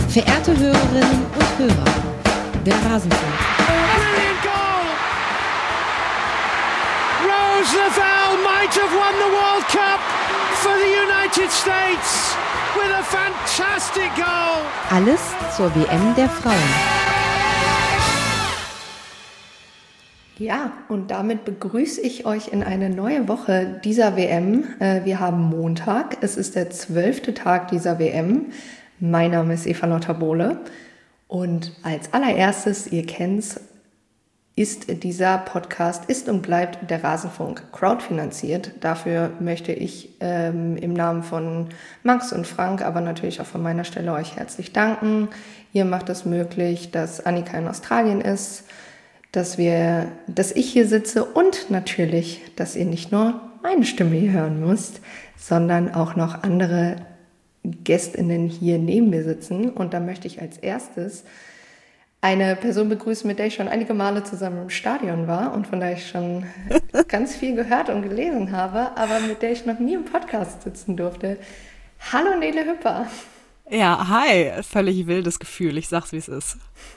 Verehrte Hörerinnen und Hörer, der Rasenfunk. Brilliant goal! Rose Lavelle might have won the World Cup for the United States with a fantastic goal. Alles zur WM der Frauen. Ja, und damit begrüße ich euch in eine neue Woche dieser WM. Wir haben Montag, es ist der 12. Tag dieser WM. Mein Name ist Eva-Lotta Bohle und als allererstes, ihr kennt's, ist dieser Podcast, ist und bleibt der Rasenfunk crowdfinanziert. Dafür möchte ich im Namen von Max und Frank, aber natürlich auch von meiner Stelle euch herzlich danken. Ihr macht es möglich, dass Annika in Australien ist, dass ich hier sitze und natürlich, dass ihr nicht nur meine Stimme hier hören müsst, sondern auch noch andere GästInnen hier neben mir sitzen. Und da möchte ich als erstes eine Person begrüßen, mit der ich schon einige Male zusammen im Stadion war und von der ich schon ganz viel gehört und gelesen habe, aber mit der ich noch nie im Podcast sitzen durfte. Hallo Nele Hüpper. Ja, hi. Völlig wildes Gefühl. Ich sag's, wie es ist.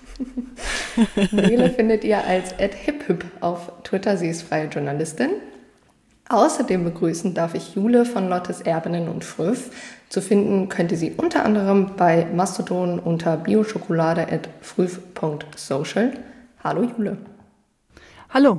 Nele findet ihr als @hiphüp auf Twitter. Sie ist freie Journalistin. Außerdem begrüßen darf ich Jule von Lottes Erbinnen und Früff. Zu finden könnt ihr sie unter anderem bei Mastodon unter bioschokolade@früff.social. Hallo Jule. Hallo.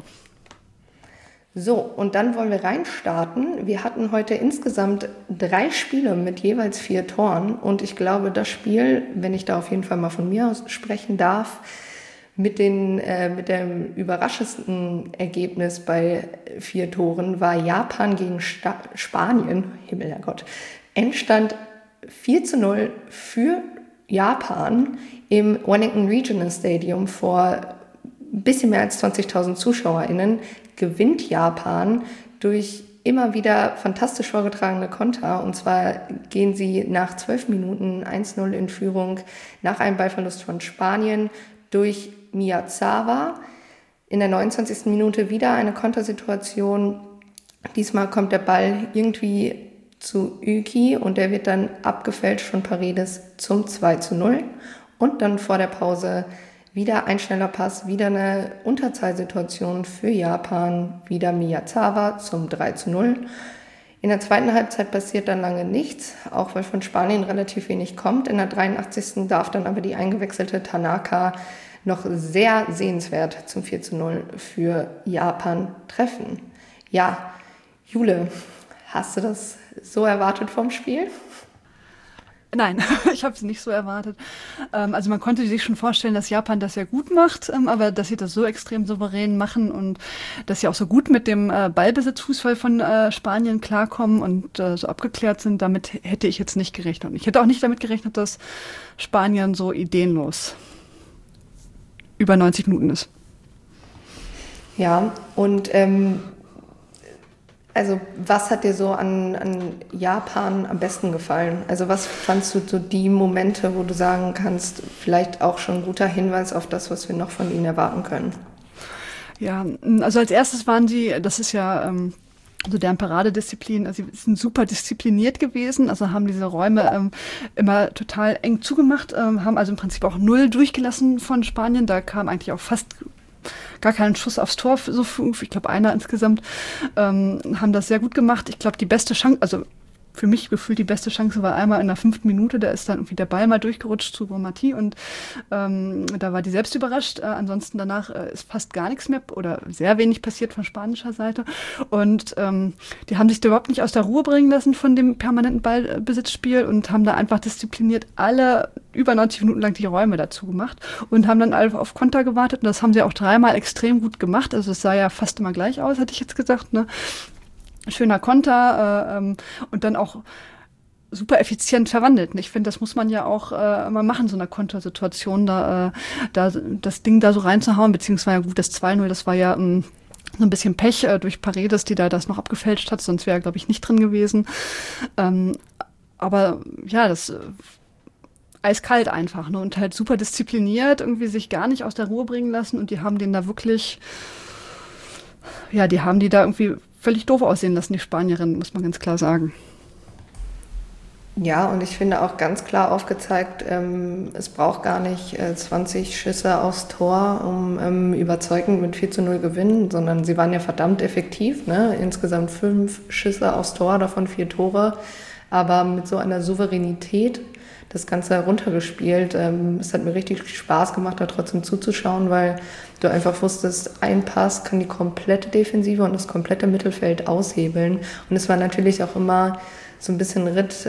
So, und dann wollen wir reinstarten. Wir hatten heute insgesamt 3 Spiele mit jeweils 4 Toren. Und ich glaube, das Spiel, wenn ich da auf jeden Fall mal von mir aus sprechen darf, mit dem überraschendsten Ergebnis bei 4 Toren war Japan gegen Spanien. Himmelherrgott. Endstand 4:0 für Japan im Wellington Regional Stadium vor ein bisschen mehr als 20.000 ZuschauerInnen. Gewinnt Japan durch immer wieder fantastisch vorgetragene Konter. Und zwar gehen sie nach 12 Minuten 1:0 in Führung nach einem Ballverlust von Spanien durch Miyazawa. In der 29. Minute wieder eine Kontersituation. Diesmal kommt der Ball irgendwie zu Uki und der wird dann abgefälscht von Paredes zum 2:0. Und dann vor der Pause wieder ein schneller Pass, wieder eine Unterzahlsituation für Japan, wieder Miyazawa zum 3:0. In der zweiten Halbzeit passiert dann lange nichts, auch weil von Spanien relativ wenig kommt. In der 83. darf dann aber die eingewechselte Tanaka noch sehr sehenswert zum 4:0 für Japan treffen. Ja, Jule, hast du das so erwartet vom Spiel? Nein, ich habe es nicht so erwartet. Also man konnte sich schon vorstellen, dass Japan das ja gut macht, aber dass sie das so extrem souverän machen und dass sie auch so gut mit dem Ballbesitzfußball von Spanien klarkommen und so abgeklärt sind, damit hätte ich jetzt nicht gerechnet. Und ich hätte auch nicht damit gerechnet, dass Spanien so ideenlos über 90 Minuten ist. Ja, und also was hat dir so an Japan am besten gefallen? Also was fandst du so die Momente, wo du sagen kannst, vielleicht auch schon ein guter Hinweis auf das, was wir noch von ihnen erwarten können? Ja, also als erstes waren sie, das ist ja so deren Paradedisziplin, also sie sind super diszipliniert gewesen, also haben diese Räume immer total eng zugemacht, haben also im Prinzip auch 0 durchgelassen von Spanien, da kam eigentlich auch fast gar keinen Schuss aufs Tor, so ich glaube einer insgesamt, haben das sehr gut gemacht. Ich glaube, die beste Chance, also für mich gefühlt die beste Chance war einmal in der 5. Minute, da ist dann irgendwie der Ball mal durchgerutscht zu Bonmati und da war die selbst überrascht. Ansonsten danach ist fast gar nichts mehr oder sehr wenig passiert von spanischer Seite und die haben sich da überhaupt nicht aus der Ruhe bringen lassen von dem permanenten Ballbesitzspiel und haben da einfach diszipliniert alle über 90 Minuten lang die Räume dazu gemacht und haben dann alle auf Konter gewartet und das haben sie auch 3-mal extrem gut gemacht. Also es sah ja fast immer gleich aus, hätte ich jetzt gesagt, ne? Schöner Konter und dann auch super effizient verwandelt. Ich finde, das muss man ja auch mal machen, so einer Kontersituation, da das Ding da so reinzuhauen, beziehungsweise gut, das 2:0, das war ja so ein bisschen Pech durch Paredes, die da das noch abgefälscht hat, sonst wäre, glaube ich, nicht drin gewesen. Aber ja, das eiskalt einfach, ne? Und halt super diszipliniert, irgendwie sich gar nicht aus der Ruhe bringen lassen und die haben den da wirklich, ja, die haben die da irgendwie völlig doof aussehen lassen, die Spanierinnen, muss man ganz klar sagen. Ja, und ich finde auch ganz klar aufgezeigt, es braucht gar nicht 20 Schüsse aufs Tor, um überzeugend mit 4:0 gewinnen, sondern sie waren ja verdammt effektiv, ne? Insgesamt 5 Schüsse aufs Tor, davon 4 Tore, aber mit so einer Souveränität das Ganze heruntergespielt. Es hat mir richtig Spaß gemacht, da trotzdem zuzuschauen, weil du einfach wusstest, ein Pass kann die komplette Defensive und das komplette Mittelfeld aushebeln. Und es war natürlich auch immer so ein bisschen Ritt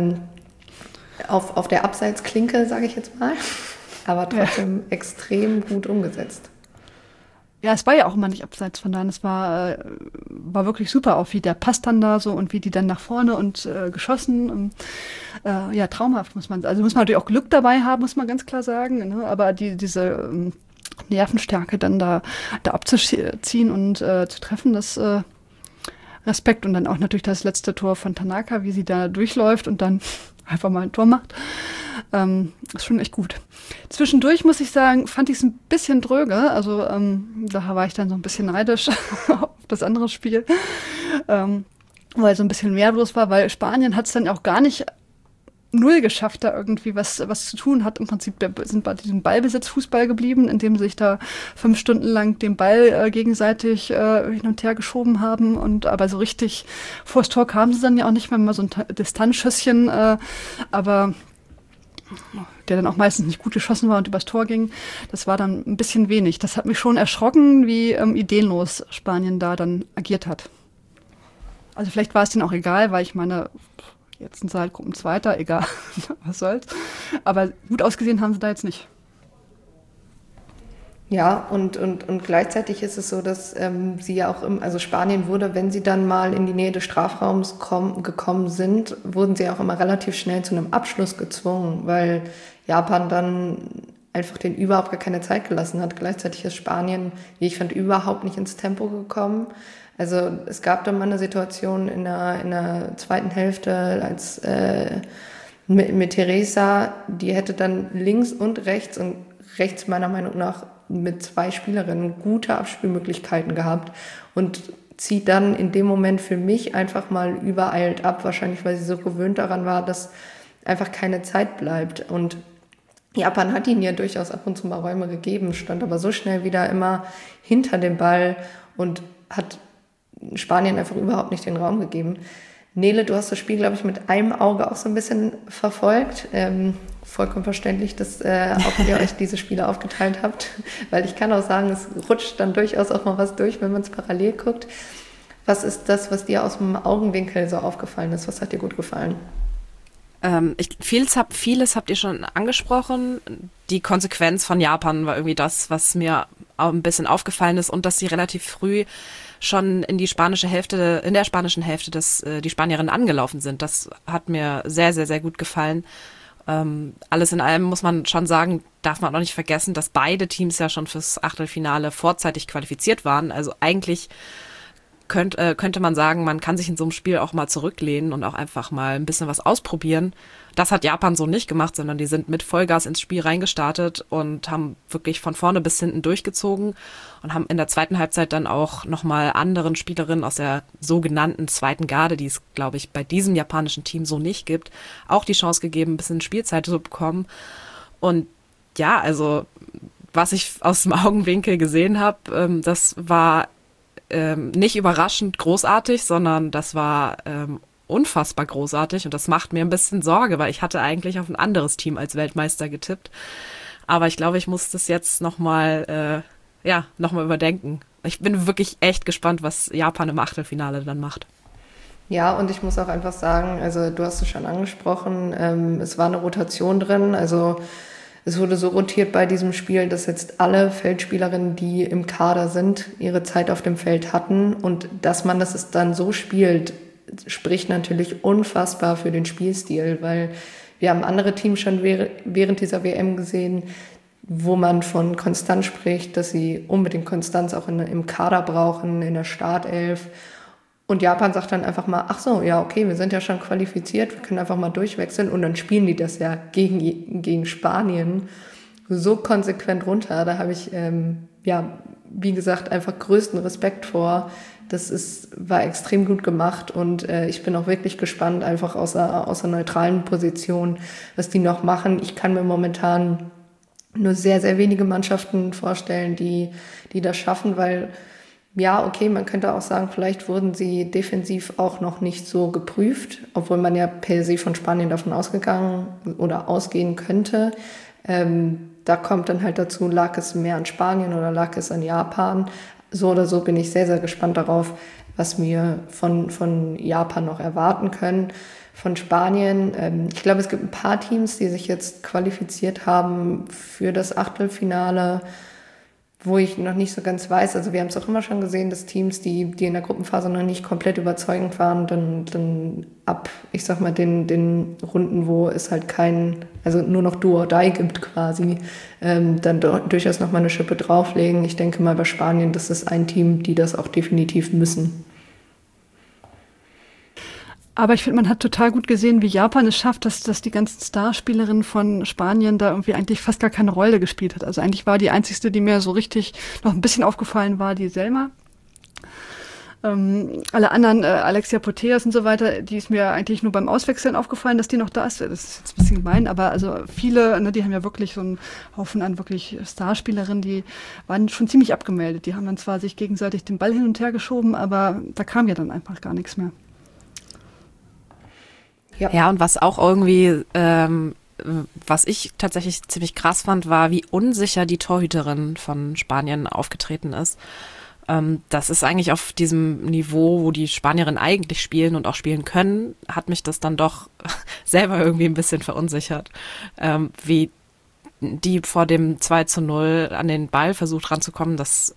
auf der Abseitsklinke, sage ich jetzt mal, aber trotzdem extrem gut umgesetzt. Ja, es war ja auch immer nicht abseits von da. Es war wirklich super, auch wie der Pass dann da so und wie die dann nach vorne und geschossen. Und, ja, traumhaft muss man natürlich auch Glück dabei haben, muss man ganz klar sagen. Ne? Aber diese Nervenstärke dann da abzuziehen und zu treffen, das Respekt. Und dann auch natürlich das letzte Tor von Tanaka, wie sie da durchläuft und dann einfach mal ein Tor macht. Ist schon echt gut. Zwischendurch, muss ich sagen, fand ich es ein bisschen dröge. Also da war ich dann so ein bisschen neidisch auf das andere Spiel, weil so ein bisschen mehr los war, weil Spanien hat es dann auch gar nicht null geschafft, da irgendwie was zu tun hat. Im Prinzip sind bei diesem Ballbesitz-Fußball geblieben, indem sie sich da 5 Stunden lang den Ball gegenseitig hin und her geschoben haben. Aber so richtig vors Tor kamen sie dann ja auch nicht mehr, mal so ein Distanzschüsschen, aber der dann auch meistens nicht gut geschossen war und übers Tor ging. Das war dann ein bisschen wenig. Das hat mich schon erschrocken, wie ideenlos Spanien da dann agiert hat. Also vielleicht war es denen auch egal, weil ich meine, jetzt sind sie halt Gruppenzweiter, egal, was soll's. Aber gut ausgesehen haben sie da jetzt nicht. Ja, und gleichzeitig ist es so, dass sie ja auch also Spanien wurde, wenn sie dann mal in die Nähe des Strafraums gekommen sind, wurden sie auch immer relativ schnell zu einem Abschluss gezwungen, weil Japan dann einfach denen überhaupt gar keine Zeit gelassen hat. Gleichzeitig ist Spanien, wie ich fand, überhaupt nicht ins Tempo gekommen. Also es gab dann mal eine Situation in der zweiten Hälfte, als mit Teresa, die hätte dann links und rechts meiner Meinung nach mit 2 Spielerinnen gute Abspielmöglichkeiten gehabt und zieht dann in dem Moment für mich einfach mal übereilt ab, wahrscheinlich weil sie so gewöhnt daran war, dass einfach keine Zeit bleibt. Und Japan hat ihnen ja durchaus ab und zu mal Räume gegeben, stand aber so schnell wieder immer hinter dem Ball und hat Spanien einfach überhaupt nicht den Raum gegeben. Nele, du hast das Spiel, glaube ich, mit einem Auge auch so ein bisschen verfolgt. Vollkommen verständlich, dass auch ihr euch diese Spiele aufgeteilt habt, weil ich kann auch sagen, es rutscht dann durchaus auch mal was durch, wenn man es parallel guckt. Was ist das, was dir aus dem Augenwinkel so aufgefallen ist? Was hat dir gut gefallen? Vieles habt ihr schon angesprochen. Die Konsequenz von Japan war irgendwie das, was mir auch ein bisschen aufgefallen ist und dass sie relativ früh schon in der spanischen Hälfte die Spanierinnen angelaufen sind. Das hat mir sehr, sehr, sehr gut gefallen. Alles in allem muss man schon sagen, darf man auch nicht vergessen, dass beide Teams ja schon fürs Achtelfinale vorzeitig qualifiziert waren. Also eigentlich könnte man sagen, man kann sich in so einem Spiel auch mal zurücklehnen und auch einfach mal ein bisschen was ausprobieren. Das hat Japan so nicht gemacht, sondern die sind mit Vollgas ins Spiel reingestartet und haben wirklich von vorne bis hinten durchgezogen und haben in der zweiten Halbzeit dann auch nochmal anderen Spielerinnen aus der sogenannten zweiten Garde, die es, glaube ich, bei diesem japanischen Team so nicht gibt, auch die Chance gegeben, ein bisschen Spielzeit zu bekommen. Und ja, also was ich aus dem Augenwinkel gesehen habe, das war nicht überraschend großartig, sondern das war unfassbar großartig und das macht mir ein bisschen Sorge, weil ich hatte eigentlich auf ein anderes Team als Weltmeister getippt. Aber ich glaube, ich muss das jetzt nochmal überdenken. Ich bin wirklich echt gespannt, was Japan im Achtelfinale dann macht. Ja, und ich muss auch einfach sagen, also du hast es schon angesprochen, es war eine Rotation drin, also es wurde so rotiert bei diesem Spiel, dass jetzt alle Feldspielerinnen, die im Kader sind, ihre Zeit auf dem Feld hatten. Und dass man das dann so spielt, spricht natürlich unfassbar für den Spielstil, weil wir haben andere Teams schon während dieser WM gesehen, wo man von Konstanz spricht, dass sie unbedingt Konstanz auch im Kader brauchen, in der Startelf. Und Japan sagt dann einfach mal, ach so, ja, okay, wir sind ja schon qualifiziert, wir können einfach mal durchwechseln und dann spielen die das ja gegen Spanien so konsequent runter. Da habe ich, wie gesagt, einfach größten Respekt vor, war extrem gut gemacht und ich bin auch wirklich gespannt, einfach aus einer neutralen Position, was die noch machen. Ich kann mir momentan nur sehr, sehr wenige Mannschaften vorstellen, die das schaffen, weil ja, okay, man könnte auch sagen, vielleicht wurden sie defensiv auch noch nicht so geprüft, obwohl man ja per se von Spanien davon ausgegangen oder ausgehen könnte. Da kommt dann halt dazu, lag es mehr an Spanien oder lag es an Japan? So oder so bin ich sehr, sehr gespannt darauf, was wir von Japan noch erwarten können. Von Spanien, ich glaube, es gibt ein paar Teams, die sich jetzt qualifiziert haben für das Achtelfinale, wo ich noch nicht so ganz weiß. Also wir haben es auch immer schon gesehen, dass Teams, die in der Gruppenphase noch nicht komplett überzeugend waren, dann ab, ich sag mal, den Runden, wo es halt also nur noch Do or Die gibt quasi, dann durchaus nochmal eine Schippe drauflegen. Ich denke mal bei Spanien, das ist ein Team, die das auch definitiv müssen. Aber ich finde, man hat total gut gesehen, wie Japan es schafft, dass die ganzen Starspielerinnen von Spanien da irgendwie eigentlich fast gar keine Rolle gespielt hat. Also eigentlich war die einzigste, die mir so richtig noch ein bisschen aufgefallen war, die Selma. Alle anderen, Alexia Putellas und so weiter, die ist mir eigentlich nur beim Auswechseln aufgefallen, dass die noch da ist. Das ist jetzt ein bisschen gemein, aber also viele, ne, die haben ja wirklich so einen Haufen an wirklich Starspielerinnen, die waren schon ziemlich abgemeldet. Die haben dann zwar sich gegenseitig den Ball hin und her geschoben, aber da kam ja dann einfach gar nichts mehr. Ja, und was auch irgendwie, was ich tatsächlich ziemlich krass fand, war, wie unsicher die Torhüterin von Spanien aufgetreten ist. Das ist eigentlich auf diesem Niveau, wo die Spanierinnen eigentlich spielen und auch spielen können, hat mich das dann doch selber irgendwie ein bisschen verunsichert, wie die vor dem 2:0 an den Ball versucht ranzukommen. Das,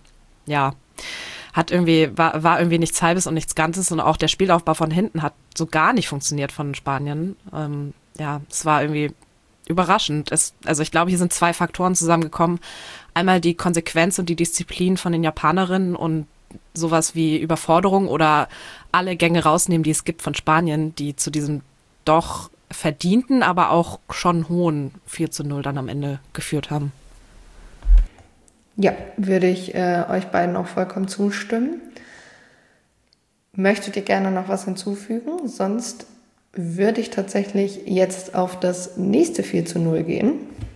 war irgendwie nichts Halbes und nichts Ganzes und auch der Spielaufbau von hinten hat so gar nicht funktioniert von Spanien. Es war irgendwie überraschend. Also ich glaube, hier sind zwei Faktoren zusammengekommen. Einmal die Konsequenz und die Disziplin von den Japanerinnen und sowas wie Überforderung oder alle Gänge rausnehmen, die es gibt von Spanien, die zu diesem doch verdienten, aber auch schon hohen 4:0 dann am Ende geführt haben. Ja, würde ich euch beiden auch vollkommen zustimmen. Möchtet ihr gerne noch was hinzufügen? Sonst würde ich tatsächlich jetzt auf das nächste 4:0 gehen.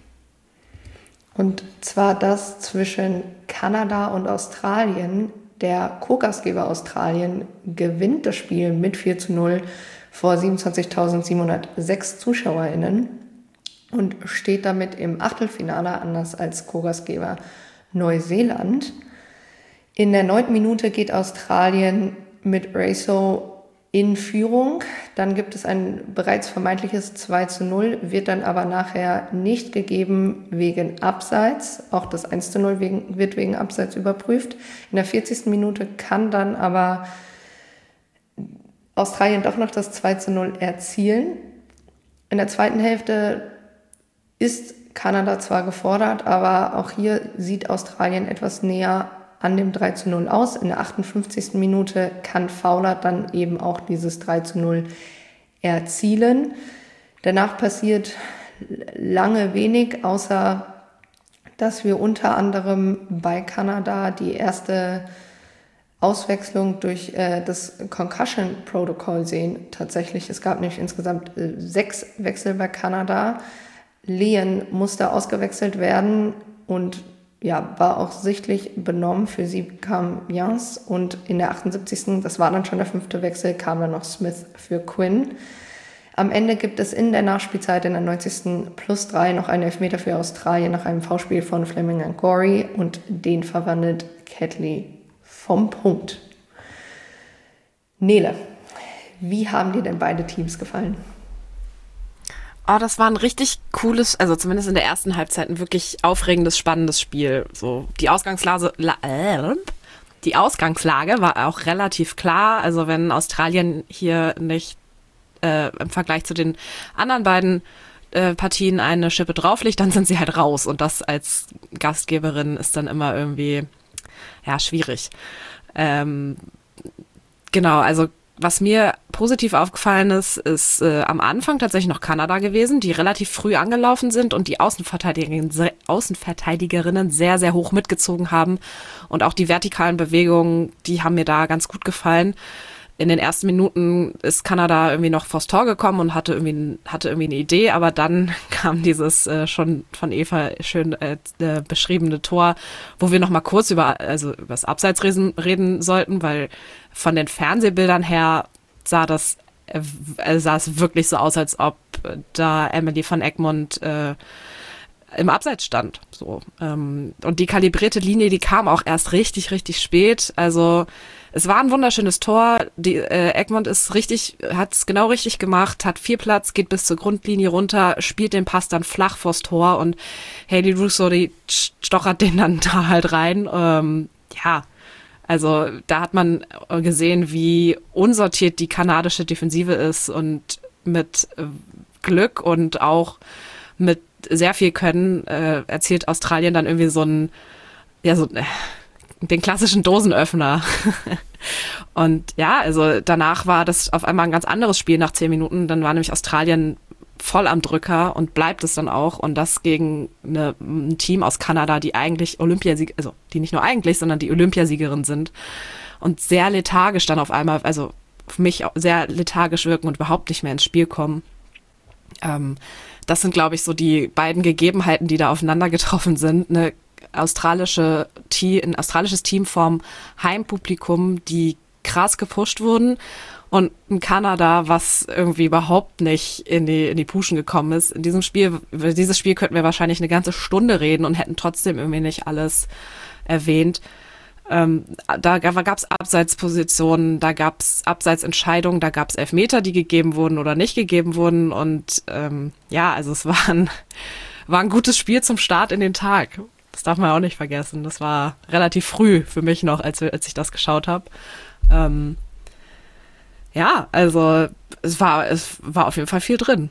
Und zwar das zwischen Kanada und Australien. Der Co-Gastgeber Australien gewinnt das Spiel mit 4:0 vor 27.706 ZuschauerInnen und steht damit im Achtelfinale, anders als Co-Gastgeber Neuseeland. In der 9. Minute geht Australien mit Raso in Führung. Dann gibt es ein bereits vermeintliches 2:0, wird dann aber nachher nicht gegeben wegen Abseits. Auch das 1:0 wird wegen Abseits überprüft. In der 40. Minute kann dann aber Australien doch noch das 2:0 erzielen. In der zweiten Hälfte ist Kanada zwar gefordert, aber auch hier sieht Australien etwas näher an dem 3:0 aus. In der 58. Minute kann Fowler dann eben auch dieses 3:0 erzielen. Danach passiert lange wenig, außer dass wir unter anderem bei Kanada die erste Auswechslung durch das Concussion Protocol sehen. Tatsächlich, es gab nämlich insgesamt 6 Wechsel bei Kanada. Lehen musste ausgewechselt werden und ja, war auch sichtlich benommen. Für sie kam Jans und in der 78. Das war dann schon der 5. Wechsel, kam dann noch Smith für Quinn. Am Ende gibt es in der Nachspielzeit in der 90. +3 noch einen Elfmeter für Australien nach einem Foulspiel von Fleming und Gorey und den verwandelt Catley vom Punkt. Nele, wie haben dir denn beide Teams gefallen? Oh, das war ein richtig cooles, also zumindest in der ersten Halbzeit ein wirklich aufregendes, spannendes Spiel. So, die Ausgangslage war auch relativ klar. Also wenn Australien hier nicht im Vergleich zu den anderen beiden Partien eine Schippe drauflegt, dann sind sie halt raus. Und das als Gastgeberin ist dann immer irgendwie, ja, schwierig. Genau, also was mir positiv aufgefallen ist am Anfang tatsächlich noch Kanada gewesen, die relativ früh angelaufen sind und die Außenverteidigerinnen sehr, sehr hoch mitgezogen haben. Und auch die vertikalen Bewegungen, die haben mir da ganz gut gefallen. In den ersten Minuten ist Kanada irgendwie noch vors Tor gekommen und hatte irgendwie eine Idee, aber dann kam dieses schon von Eva schön beschriebene Tor, wo wir noch mal kurz über das Abseits reden sollten, weil von den Fernsehbildern her sah es wirklich so aus, als ob da Emily van Egmond im Abseits stand. So. Und die kalibrierte Linie, die kam auch erst richtig, richtig spät. Also es war ein wunderschönes Tor. Die Egmond hat es genau richtig gemacht, hat viel Platz, geht bis zur Grundlinie runter, spielt den Pass dann flach vors Tor und Hayley Russo, die stochert den dann da halt rein. Also da hat man gesehen, wie unsortiert die kanadische Defensive ist und mit Glück und auch mit sehr viel Können erzielt Australien dann irgendwie den klassischen Dosenöffner. Und ja, also danach war das auf einmal ein ganz anderes Spiel nach 10 Minuten. Dann war nämlich Australien voll am Drücker und bleibt es dann auch. Und das gegen ein Team aus Kanada, die eigentlich die nicht nur eigentlich, sondern die Olympiasiegerin sind. Und sehr lethargisch dann auf einmal, also für mich auch sehr lethargisch wirken und überhaupt nicht mehr ins Spiel kommen. Das sind, glaube ich, so die beiden Gegebenheiten, die da aufeinander getroffen sind. Ein australisches Team vom Heimpublikum, die krass gepusht wurden, und ein Kanada, was irgendwie überhaupt nicht in die Puschen gekommen ist. Dieses Spiel könnten wir wahrscheinlich eine ganze Stunde reden und hätten trotzdem irgendwie nicht alles erwähnt. Da gab es Abseitspositionen, da gab es Abseitsentscheidungen, da gab es Elfmeter, die gegeben wurden oder nicht gegeben wurden. Und also es war ein gutes Spiel zum Start in den Tag. Das darf man auch nicht vergessen. Das war relativ früh für mich noch, als ich das geschaut habe. Also es war auf jeden Fall viel drin.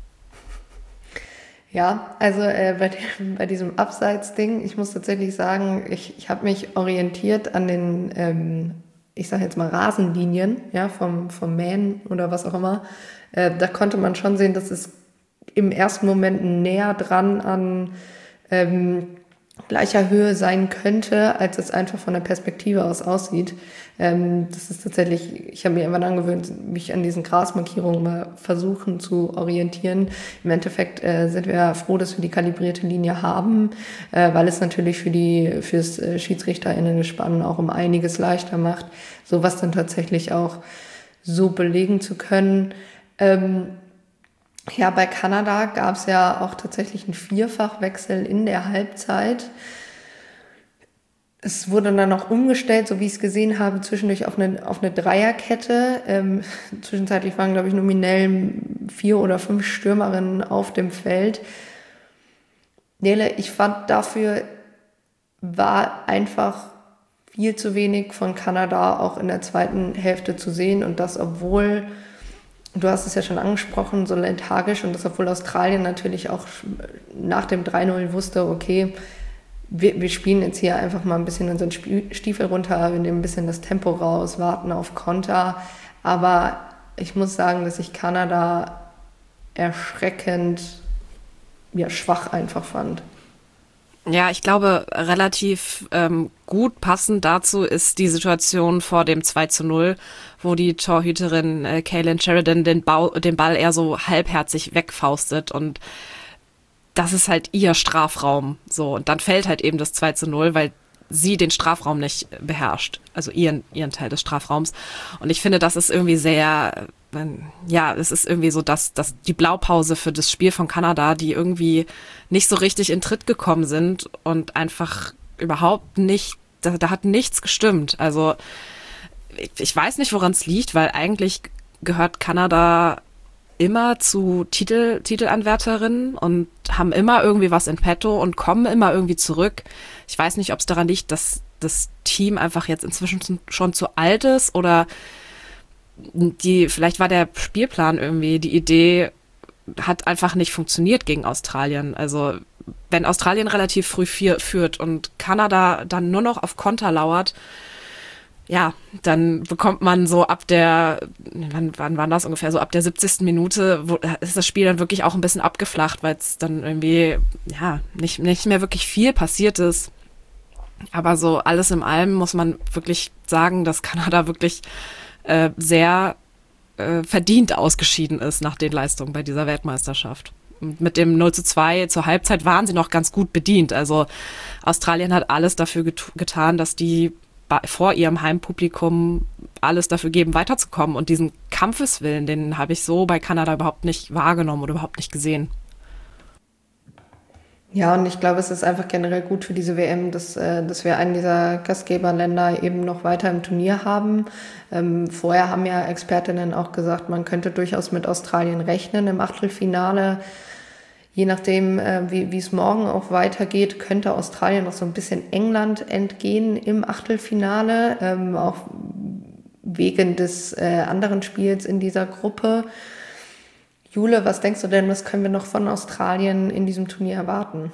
Ja, also bei diesem Abseits-Ding, ich muss tatsächlich sagen, ich habe mich orientiert an den, ich sage jetzt mal Rasenlinien, ja, vom Mähen oder was auch immer. Da konnte man schon sehen, dass es im ersten Moment näher dran an gleicher Höhe sein könnte, als es einfach von der Perspektive aus aussieht. Das ist tatsächlich, ich habe mir irgendwann angewöhnt, mich an diesen Grasmarkierungen mal versuchen zu orientieren. Im Endeffekt sind wir froh, dass wir die kalibrierte Linie haben, weil es natürlich fürs SchiedsrichterInnen-Gespann auch um einiges leichter macht, sowas dann tatsächlich auch so belegen zu können. Bei Kanada gab es ja auch tatsächlich einen Vierfachwechsel in der Halbzeit. Es wurde dann noch umgestellt, so wie ich es gesehen habe, zwischendurch auf eine Dreierkette. Zwischenzeitlich waren, glaube ich, nominell 4 oder 5 Stürmerinnen auf dem Feld. Nele, ich fand, dafür war einfach viel zu wenig von Kanada auch in der zweiten Hälfte zu sehen. Und das, obwohl, du hast es ja schon angesprochen, so lethargisch, und das, obwohl Australien natürlich auch nach dem 3-0 wusste, okay, wir spielen jetzt hier einfach mal ein bisschen unseren Stiefel runter, wir nehmen ein bisschen das Tempo raus, warten auf Konter. Aber ich muss sagen, dass ich Kanada erschreckend schwach einfach fand. Ja, ich glaube, relativ gut passend dazu ist die Situation vor dem 2-0, wo die Torhüterin Kaylin Sheridan den Ball eher so halbherzig wegfaustet, und das ist halt ihr Strafraum. So, und dann fällt halt eben das 2-0, weil sie den Strafraum nicht beherrscht, also ihren Teil des Strafraums. Und ich finde, das ist irgendwie sehr, es ist irgendwie so, dass die Blaupause für das Spiel von Kanada, die irgendwie nicht so richtig in Tritt gekommen sind und einfach überhaupt nicht, da hat nichts gestimmt. Also ich weiß nicht, woran es liegt, weil eigentlich gehört Kanada immer zu Titelanwärterinnen und haben immer irgendwie was in petto und kommen immer irgendwie zurück. Ich weiß nicht, ob es daran liegt, dass das Team einfach jetzt inzwischen schon zu alt ist, oder vielleicht war der Spielplan irgendwie, die Idee hat einfach nicht funktioniert gegen Australien. Also wenn Australien relativ früh führt und Kanada dann nur noch auf Konter lauert, ja, dann bekommt man so ab der, wann war das ungefähr, so ab der 70. Minute ist das Spiel dann wirklich auch ein bisschen abgeflacht, weil es dann irgendwie, ja, nicht mehr wirklich viel passiert ist. Aber so alles in allem muss man wirklich sagen, dass Kanada wirklich sehr verdient ausgeschieden ist nach den Leistungen bei dieser Weltmeisterschaft. Und mit dem 0:2 zur Halbzeit waren sie noch ganz gut bedient. Also Australien hat alles dafür getan, dass die vor ihrem Heimpublikum alles dafür geben, weiterzukommen. Und diesen Kampfeswillen, den habe ich so bei Kanada überhaupt nicht wahrgenommen oder überhaupt nicht gesehen. Ja, und ich glaube, es ist einfach generell gut für diese WM, dass wir einen dieser Gastgeberländer eben noch weiter im Turnier haben. Vorher haben ja Expertinnen auch gesagt, man könnte durchaus mit Australien rechnen im Achtelfinale. Je nachdem, wie es morgen auch weitergeht, könnte Australien noch so ein bisschen England entgehen im Achtelfinale, auch wegen des anderen Spiels in dieser Gruppe. Jule, was denkst du denn, was können wir noch von Australien in diesem Turnier erwarten?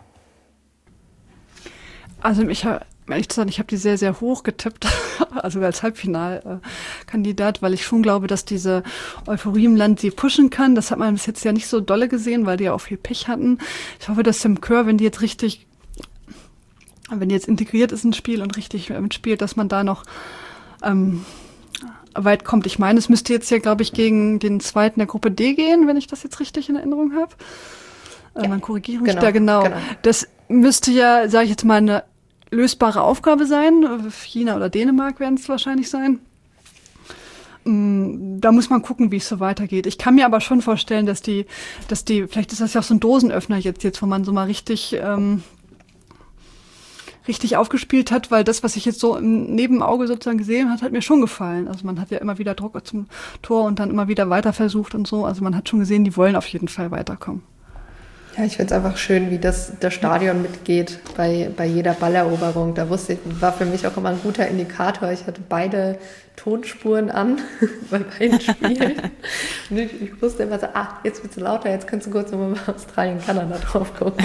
Also ich habe die sehr, sehr hoch getippt, also als Halbfinalkandidat, weil ich schon glaube, dass diese Euphorie im Land sie pushen kann. Das hat man bis jetzt ja nicht so dolle gesehen, weil die ja auch viel Pech hatten. Ich hoffe, dass Sam Kerr, wenn die jetzt integriert ist ins Spiel und richtig mitspielt, dass man da noch weit kommt. Ich meine, es müsste jetzt ja, glaube ich, gegen den zweiten der Gruppe D gehen, wenn ich das jetzt richtig in Erinnerung habe. Ja, man korrigiert mich da genau. Das müsste ja, sage ich jetzt mal, eine lösbare Aufgabe sein. China oder Dänemark werden es wahrscheinlich sein. Da muss man gucken, wie es so weitergeht. Ich kann mir aber schon vorstellen, dass die, vielleicht ist das ja auch so ein Dosenöffner jetzt, wo man so mal richtig aufgespielt hat, weil das, was ich jetzt so im Nebenauge sozusagen gesehen hat mir schon gefallen. Also man hat ja immer wieder Druck zum Tor und dann immer wieder weiter versucht und so. Also man hat schon gesehen, die wollen auf jeden Fall weiterkommen. Ja, ich finde es einfach schön, wie das Stadion mitgeht bei jeder Balleroberung. War für mich auch immer ein guter Indikator. Ich hatte beide Tonspuren an bei beiden Spielen. Und ich wusste immer so, jetzt wird es lauter, jetzt kannst du kurz nochmal bei Australien, Kanada drauf gucken.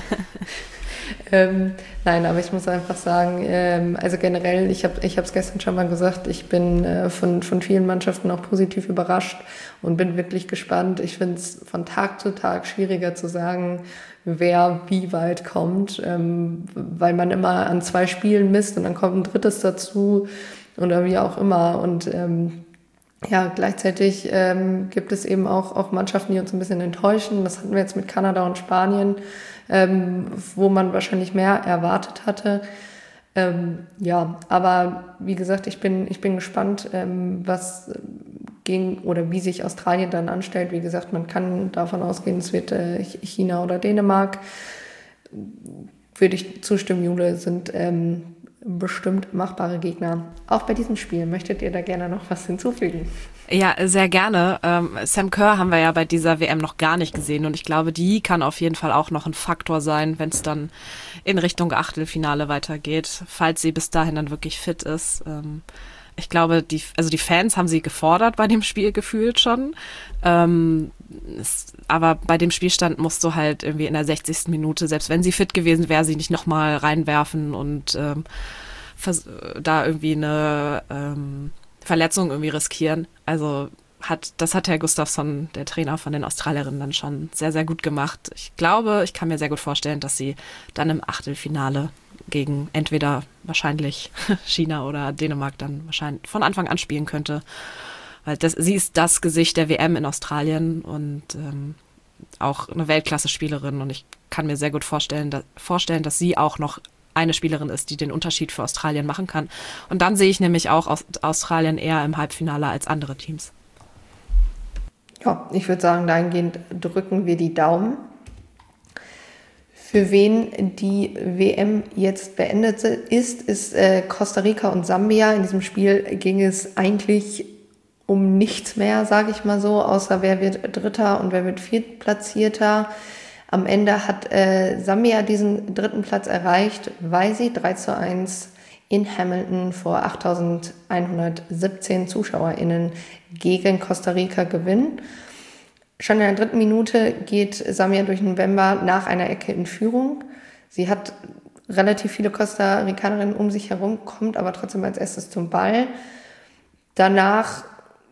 Nein, aber ich muss einfach sagen, also generell, ich habe es gestern schon mal gesagt, ich bin von vielen Mannschaften auch positiv überrascht und bin wirklich gespannt. Ich finde es von Tag zu Tag schwieriger zu sagen, wer wie weit kommt, weil man immer an 2 Spielen misst und dann kommt ein drittes dazu oder wie auch immer. Und gleichzeitig gibt es eben auch Mannschaften, die uns ein bisschen enttäuschen. Das hatten wir jetzt mit Kanada und Spanien, wo man wahrscheinlich mehr erwartet hatte. Aber wie gesagt, ich bin gespannt, was wie sich Australien dann anstellt. Wie gesagt, man kann davon ausgehen, es wird China oder Dänemark. Würde ich zustimmen, Jule, sind bestimmt machbare Gegner. Auch bei diesem Spiel. Möchtet ihr da gerne noch was hinzufügen? Ja, sehr gerne. Sam Kerr haben wir ja bei dieser WM noch gar nicht gesehen und ich glaube, die kann auf jeden Fall auch noch ein Faktor sein, wenn es dann in Richtung Achtelfinale weitergeht, falls sie bis dahin dann wirklich fit ist. Ich glaube, die Fans haben sie gefordert bei dem Spiel gefühlt schon. Aber bei dem Spielstand musst du halt irgendwie in der 60. Minute, selbst wenn sie fit gewesen wäre, sie nicht nochmal reinwerfen und da irgendwie eine Verletzung irgendwie riskieren. Also das hat Herr Gustafsson, der Trainer von den Australierinnen, dann schon sehr, sehr gut gemacht. Ich glaube, ich kann mir sehr gut vorstellen, dass sie dann im Achtelfinale gegen entweder wahrscheinlich China oder Dänemark dann wahrscheinlich von Anfang an spielen könnte. Weil sie ist das Gesicht der WM in Australien und auch eine Weltklasse-Spielerin. Und ich kann mir sehr gut vorstellen, dass sie auch noch eine Spielerin ist, die den Unterschied für Australien machen kann. Und dann sehe ich nämlich auch Australien eher im Halbfinale als andere Teams. Ja, ich würde sagen, dahingehend drücken wir die Daumen. Für wen die WM jetzt beendet ist Costa Rica und Sambia. In diesem Spiel ging es eigentlich um nichts mehr, sage ich mal so, außer wer wird Dritter und wer wird Viertplatzierter. Am Ende hat Sambia diesen 3. Platz erreicht, weil sie 3:1 in Hamilton vor 8.117 ZuschauerInnen gegen Costa Rica gewinnen. Schon in der 3. Minute geht Sambia durch den Wemba nach einer Ecke in Führung. Sie hat relativ viele Costa Ricanerinnen um sich herum, kommt aber trotzdem als erstes zum Ball. Danach,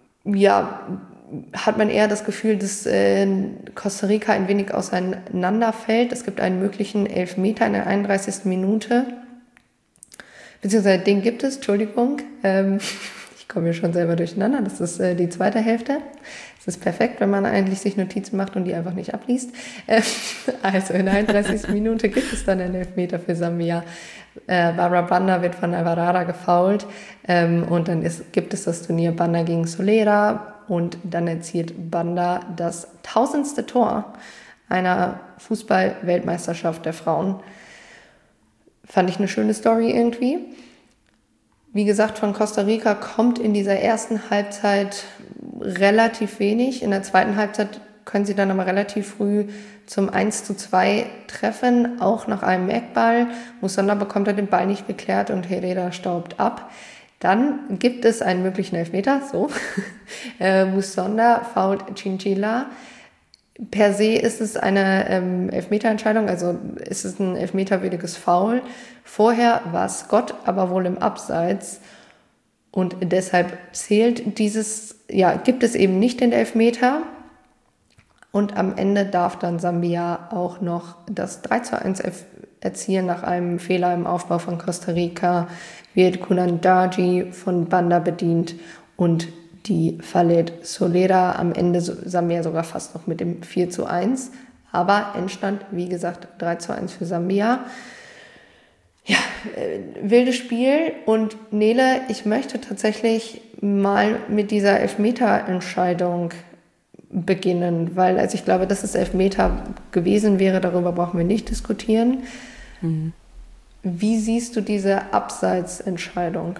hat man eher das Gefühl, dass Costa Rica ein wenig auseinanderfällt. Es gibt einen möglichen Elfmeter in der 31. Minute. Beziehungsweise den gibt es, Entschuldigung. Ich komme hier schon selber durcheinander. Das ist die zweite Hälfte. Es ist perfekt, wenn man eigentlich sich Notizen macht und die einfach nicht abliest. Also in der 31. Minute gibt es dann einen Elfmeter für Sambia. Barbara Banda wird von Alvarada gefoult. Und dann gibt es das Turnier Banda gegen Solera. Und dann erzielt Banda das 1000. Tor einer Fußball-Weltmeisterschaft der Frauen. Fand ich eine schöne Story irgendwie. Wie gesagt, von Costa Rica kommt in dieser ersten Halbzeit relativ wenig. In der zweiten Halbzeit können sie dann aber relativ früh zum 1:2 treffen, auch nach einem Eckball. Musonda bekommt den Ball nicht geklärt und Herrera staubt ab. Dann gibt es einen möglichen Elfmeter, Musonda foult Chinchilla. Per se ist es eine Elfmeterentscheidung, also ist es ein elfmeterwürdiges Foul. Vorher war Scott aber wohl im Abseits und deshalb gibt es eben nicht den Elfmeter. Und am Ende darf dann Sambia auch noch das 3:1 erzielen nach einem Fehler im Aufbau von Costa Rica. Wird Kunandaji von Banda bedient und die verliert Solera am Ende Sambia sogar fast noch mit dem 4:1. Aber Endstand, wie gesagt, 3:1 für Sambia. Ja, wildes Spiel. Und Nele, ich möchte tatsächlich mal mit dieser Elfmeterentscheidung beginnen, weil ich glaube, dass es Elfmeter gewesen wäre, darüber brauchen wir nicht diskutieren. Mhm. Wie siehst du diese Abseitsentscheidung?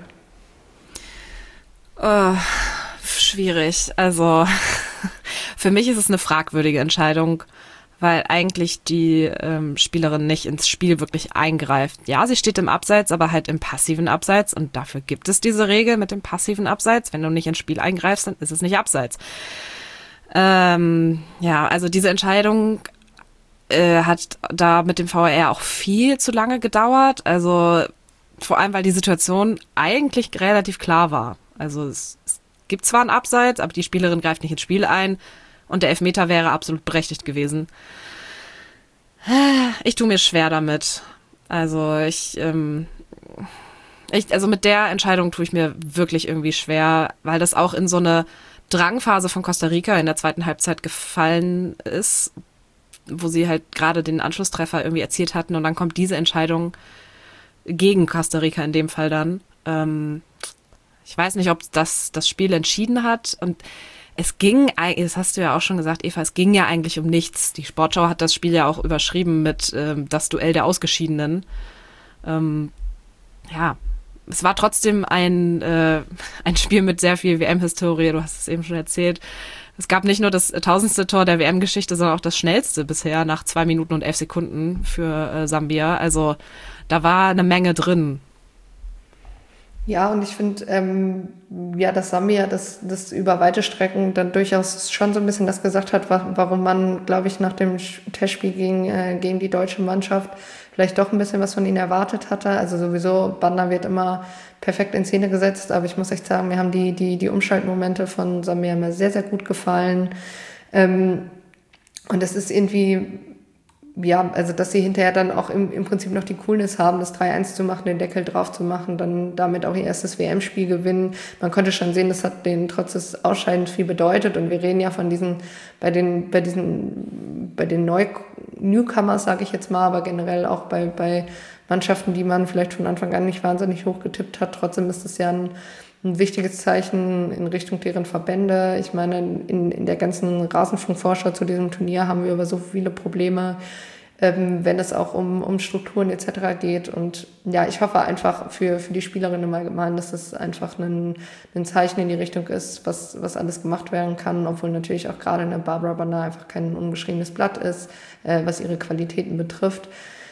Schwierig. Also für mich ist es eine fragwürdige Entscheidung, weil eigentlich die Spielerin nicht ins Spiel wirklich eingreift. Ja, sie steht im Abseits, aber halt im passiven Abseits und dafür gibt es diese Regel mit dem passiven Abseits. Wenn du nicht ins Spiel eingreifst, dann ist es nicht Abseits. Also diese Entscheidung hat da mit dem VAR auch viel zu lange gedauert. Also vor allem, weil die Situation eigentlich relativ klar war. Also es gibt zwar einen Abseits, aber die Spielerin greift nicht ins Spiel ein und der Elfmeter wäre absolut berechtigt gewesen. Ich tue mir schwer damit. Also mit der Entscheidung tue ich mir wirklich irgendwie schwer, weil das auch in so eine Drangphase von Costa Rica in der zweiten Halbzeit gefallen ist, wo sie halt gerade den Anschlusstreffer irgendwie erzielt hatten und dann kommt diese Entscheidung gegen Costa Rica in dem Fall dann. Ich weiß nicht, ob das Spiel entschieden hat und es ging, das hast du ja auch schon gesagt, Eva, es ging ja eigentlich um nichts. Die Sportschau hat das Spiel ja auch überschrieben mit das Duell der Ausgeschiedenen. Es war trotzdem ein Spiel mit sehr viel WM-Historie, du hast es eben schon erzählt. Es gab nicht nur das 1000. Tor der WM-Geschichte, sondern auch das schnellste bisher nach 2 Minuten und 11 Sekunden für Sambia. Also da war eine Menge drin. Ja, und ich finde, dass Sambia das über weite Strecken dann durchaus schon so ein bisschen das gesagt hat, warum man, glaube ich, nach dem Testspiel gegen die deutsche Mannschaft vielleicht doch ein bisschen was von ihnen erwartet hatte. Also sowieso, Banda wird immer perfekt in Szene gesetzt, aber ich muss echt sagen, mir haben die Umschaltmomente von Sambia mir sehr, sehr gut gefallen. Und es ist irgendwie, dass sie hinterher dann auch im Prinzip noch die Coolness haben, das 3:1 zu machen, den Deckel drauf zu machen, dann damit auch ihr erstes WM-Spiel gewinnen. Man konnte schon sehen, das hat denen trotz des Ausscheidens viel bedeutet und wir reden ja von bei den Newcomers, sage ich jetzt mal, aber generell auch bei Mannschaften, die man vielleicht von Anfang an nicht wahnsinnig hoch getippt hat. Trotzdem ist es ja ein wichtiges Zeichen in Richtung deren Verbände. Ich meine, in der ganzen Rasenfunkvorschau zu diesem Turnier haben wir über so viele Probleme, wenn es auch um Strukturen etc. geht. Und ja, ich hoffe einfach für die Spielerinnen im Allgemeinen, dass es einfach ein Zeichen in die Richtung ist, was alles gemacht werden kann, obwohl natürlich auch gerade eine Barbara Banda einfach kein unbeschriebenes Blatt ist, was ihre Qualitäten betrifft.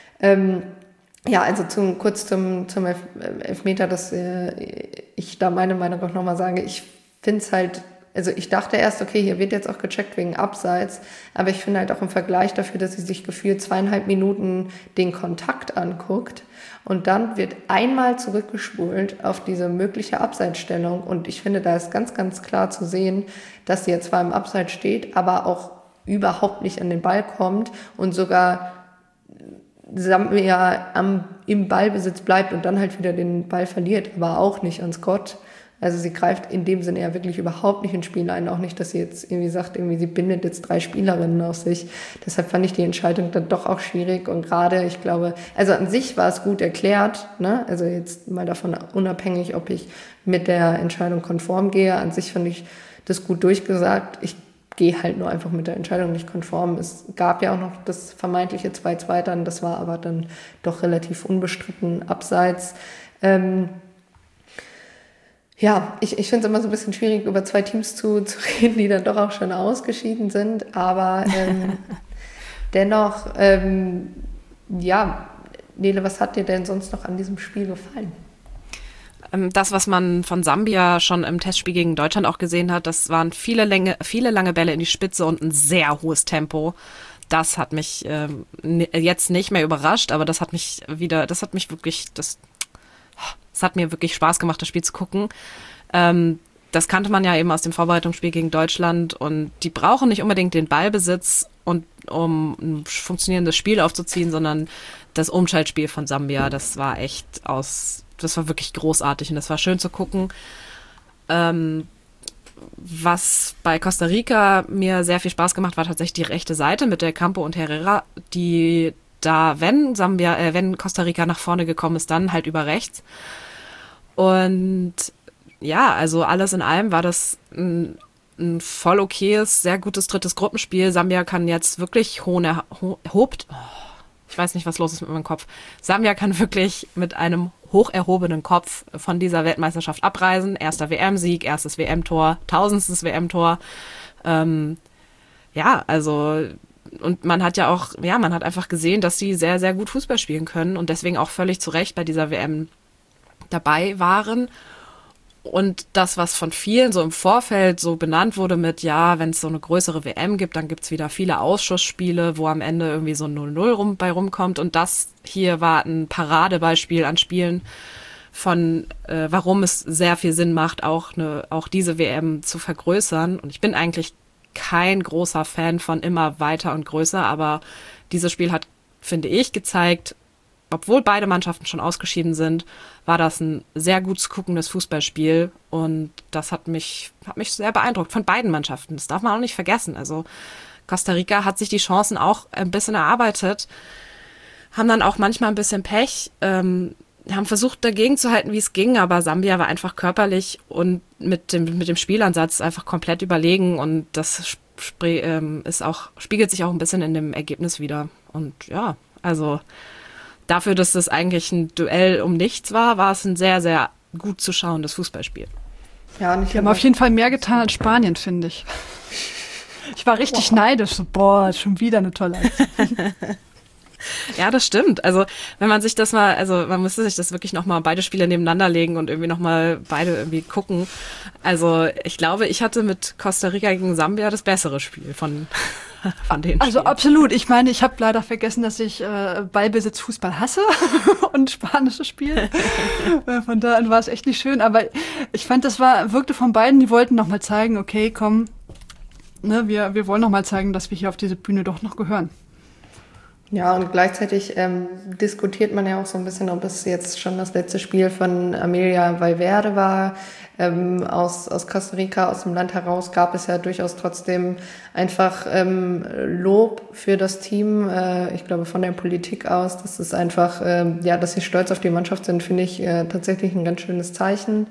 Kurz zum Elfmeter, dass ich da meine Meinung auch nochmal sage. Ich finde es halt, Also ich dachte erst, okay, hier wird jetzt auch gecheckt wegen Abseits, aber ich finde halt auch im Vergleich dafür, dass sie sich gefühlt 2,5 Minuten den Kontakt anguckt und dann wird einmal zurückgespult auf diese mögliche Abseitsstellung und ich finde, da ist ganz, ganz klar zu sehen, dass sie jetzt zwar im Abseits steht, aber auch überhaupt nicht an den Ball kommt und sogar Sambia im Ballbesitz bleibt und dann halt wieder den Ball verliert, aber auch nicht an Scott. Also sie greift in dem Sinne ja wirklich überhaupt nicht ins Spiel ein, auch nicht, dass sie jetzt irgendwie sagt, sie bindet jetzt 3 Spielerinnen auf sich. Deshalb fand ich die Entscheidung dann doch auch schwierig und gerade, ich glaube, also an sich war es gut erklärt, ne? Also jetzt mal davon unabhängig, ob ich mit der Entscheidung konform gehe, an sich fand ich das gut durchgesagt. Ich gehe halt nur einfach mit der Entscheidung nicht konform. Es gab ja auch noch das vermeintliche 2-2 dann, das war aber dann doch relativ unbestritten abseits. Ja, ich finde es immer so ein bisschen schwierig, über 2 Teams zu reden, die dann doch auch schon ausgeschieden sind. Aber dennoch, ja, Nele, was hat dir denn sonst noch an diesem Spiel gefallen? Das, was man von Sambia schon im Testspiel gegen Deutschland auch gesehen hat, das waren viele lange Bälle in die Spitze und ein sehr hohes Tempo. Das hat mich jetzt nicht mehr überrascht, aber das hat mir wirklich Spaß gemacht, das Spiel zu gucken. Das kannte man ja eben aus dem Vorbereitungsspiel gegen Deutschland und die brauchen nicht unbedingt den Ballbesitz, um ein funktionierendes Spiel aufzuziehen, sondern das Umschaltspiel von Sambia, das war wirklich großartig und das war schön zu gucken. Was bei Costa Rica mir sehr viel Spaß gemacht war tatsächlich die rechte Seite mit der Campo und Herrera, die da, wenn Costa Rica nach vorne gekommen ist, dann halt über rechts. Und ja, also alles in allem war das ein voll okayes, sehr gutes drittes Gruppenspiel. Sambia kann jetzt wirklich ich weiß nicht, was los ist mit meinem Kopf. Sambia kann wirklich mit einem hoch erhobenen Kopf von dieser Weltmeisterschaft abreisen. Erster WM-Sieg, erstes WM-Tor, 1000. WM-Tor. Ja, also und man hat einfach gesehen, dass sie sehr, sehr gut Fußball spielen können und deswegen auch völlig zu Recht bei dieser WM dabei waren. Und das, was von vielen so im Vorfeld so benannt wurde mit, ja, wenn es so eine größere WM gibt, dann gibt's wieder viele Ausschussspiele, wo am Ende irgendwie so ein 0-0 rumkommt. Und das hier war ein Paradebeispiel an Spielen von, warum es sehr viel Sinn macht, auch diese WM zu vergrößern. Und ich bin eigentlich kein großer Fan von immer weiter und größer, aber dieses Spiel hat, finde ich, gezeigt, obwohl beide Mannschaften schon ausgeschieden sind, war das ein sehr gut zu guckendes Fußballspiel und das hat mich sehr beeindruckt von beiden Mannschaften. Das darf man auch nicht vergessen. Also Costa Rica hat sich die Chancen auch ein bisschen erarbeitet, haben dann auch manchmal ein bisschen Pech, haben versucht dagegen zu halten, wie es ging, aber Sambia war einfach körperlich und mit dem Spielansatz einfach komplett überlegen und das spiegelt sich auch ein bisschen in dem Ergebnis wider. Und ja, also dafür, dass das eigentlich ein Duell um nichts war es ein sehr, sehr gut zu schauendes Fußballspiel. Ja, und die haben auf jeden Fall mehr getan als Spanien, finde ich. Ich war richtig neidisch. So, schon wieder eine tolle Aktion. Ja, das stimmt. Also man müsste sich das wirklich nochmal beide Spiele nebeneinander legen und irgendwie nochmal beide irgendwie gucken. Also ich glaube, ich hatte mit Costa Rica gegen Sambia das bessere Spiel von den Also Spielen. absolut. Ich meine, ich habe leider vergessen, dass ich Ballbesitz Fußball hasse und spanisches Spiel. Von daher war es echt nicht schön. Aber ich fand, wirkte von beiden, die wollten nochmal zeigen, okay, komm, ne, wir wollen nochmal zeigen, dass wir hier auf diese Bühne doch noch gehören. Ja, und gleichzeitig diskutiert man ja auch so ein bisschen, ob es jetzt schon das letzte Spiel von Amelia Valverde war. Aus Costa Rica, aus dem Land heraus, gab es ja durchaus trotzdem einfach Lob für das Team. Ich glaube, von der Politik aus, das ist einfach, dass sie stolz auf die Mannschaft sind, finde ich tatsächlich ein ganz schönes Zeichen.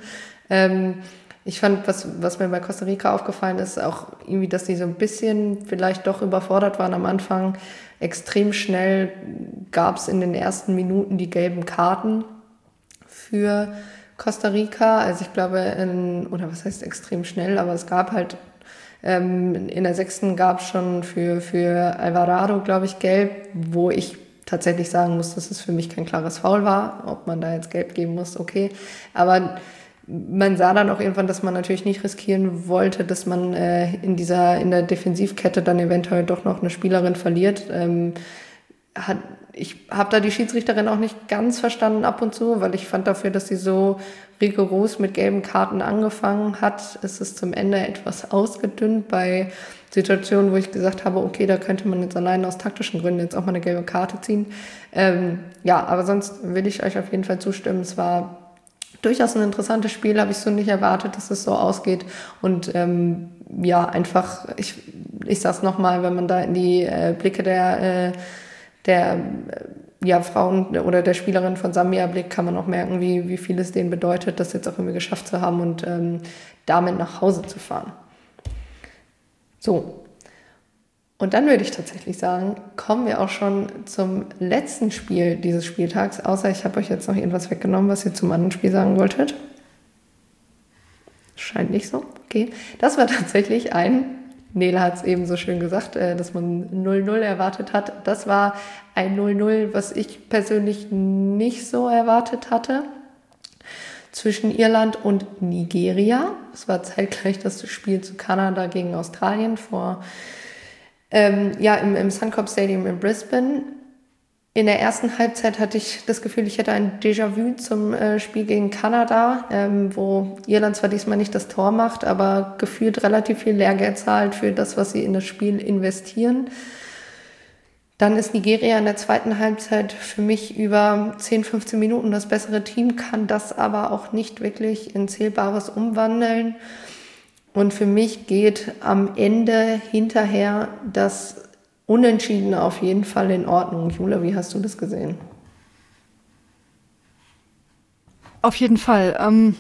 Ich fand, was mir bei Costa Rica aufgefallen ist, auch irgendwie, dass die so ein bisschen vielleicht doch überfordert waren am Anfang. Extrem schnell gab es in den ersten Minuten die gelben Karten für Costa Rica. Also ich glaube, oder was heißt extrem schnell, aber es gab halt, in der 6. gab es schon für Alvarado, glaube ich, gelb, wo ich tatsächlich sagen muss, dass es für mich kein klares Foul war. Ob man da jetzt gelb geben muss, okay. Aber man sah dann auch irgendwann, dass man natürlich nicht riskieren wollte, dass man in der Defensivkette dann eventuell doch noch eine Spielerin verliert. Ich habe da die Schiedsrichterin auch nicht ganz verstanden ab und zu, weil ich fand dafür, dass sie so rigoros mit gelben Karten angefangen hat, ist es zum Ende etwas ausgedünnt bei Situationen, wo ich gesagt habe, okay, da könnte man jetzt allein aus taktischen Gründen jetzt auch mal eine gelbe Karte ziehen. Aber sonst will ich euch auf jeden Fall zustimmen. Es war durchaus ein interessantes Spiel, habe ich so nicht erwartet, dass es so ausgeht. Und einfach, ich sag's nochmal, wenn man da in die Blicke der Frauen oder der Spielerin von Sambia blickt, kann man auch merken, wie viel es denen bedeutet, das jetzt auch irgendwie geschafft zu haben und damit nach Hause zu fahren. So. Und dann würde ich tatsächlich sagen, kommen wir auch schon zum letzten Spiel dieses Spieltags, außer ich habe euch jetzt noch irgendwas weggenommen, was ihr zum anderen Spiel sagen wolltet. Scheint nicht so. Okay. Das war tatsächlich Nele hat es eben so schön gesagt, dass man 0-0 erwartet hat. Das war ein 0-0, was ich persönlich nicht so erwartet hatte. Zwischen Irland und Nigeria. Es war zeitgleich das Spiel zu Kanada gegen Australien im Suncorp Stadium in Brisbane. In der ersten Halbzeit hatte ich das Gefühl, ich hätte ein Déjà-vu zum Spiel gegen Kanada, wo Irland zwar diesmal nicht das Tor macht, aber gefühlt relativ viel Lehrgeld zahlt für das, was sie in das Spiel investieren. Dann ist Nigeria in der zweiten Halbzeit für mich über 10, 15 Minuten das bessere Team, kann das aber auch nicht wirklich in Zählbares umwandeln. Und für mich geht am Ende hinterher das Unentschieden auf jeden Fall in Ordnung. Jule, wie hast du das gesehen? Auf jeden Fall.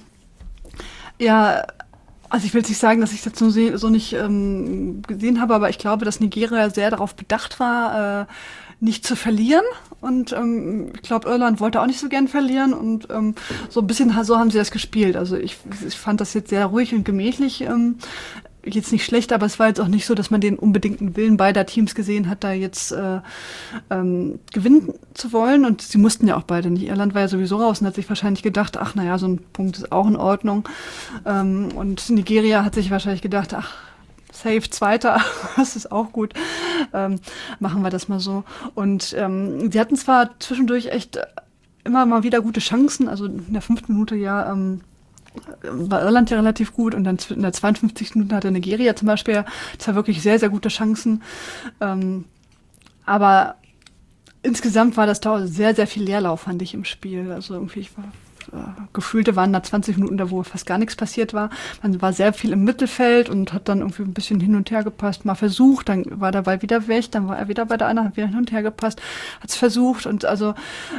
Also ich will jetzt nicht sagen, dass ich das so nicht gesehen habe, aber ich glaube, dass Nigeria sehr darauf bedacht war, nicht zu verlieren. Und ich glaube, Irland wollte auch nicht so gern verlieren. Und so ein bisschen so haben sie das gespielt. Also ich fand das jetzt sehr ruhig und gemächlich. Jetzt nicht schlecht, aber es war jetzt auch nicht so, dass man den unbedingten Willen beider Teams gesehen hat, da jetzt gewinnen zu wollen. Und sie mussten ja auch beide nicht. Irland war ja sowieso raus und hat sich wahrscheinlich gedacht, ach naja, so ein Punkt ist auch in Ordnung. Und Nigeria hat sich wahrscheinlich gedacht, ach, safe Zweiter, das ist auch gut. Machen wir das mal so. Und sie hatten zwar zwischendurch echt immer mal wieder gute Chancen, also in der 5. Minute war Irland ja relativ gut und dann in der 52. Minute hatte Nigeria zum Beispiel zwar wirklich sehr, sehr gute Chancen, aber insgesamt war das da sehr, sehr viel Leerlauf, fand ich im Spiel. Also irgendwie, gefühlte waren da 20 Minuten, da wo fast gar nichts passiert war. Man war sehr viel im Mittelfeld und hat dann irgendwie ein bisschen hin und her gepasst, mal versucht, dann war der Ball wieder weg, dann war er wieder bei der anderen, hat wieder hin und her gepasst, hat es versucht und also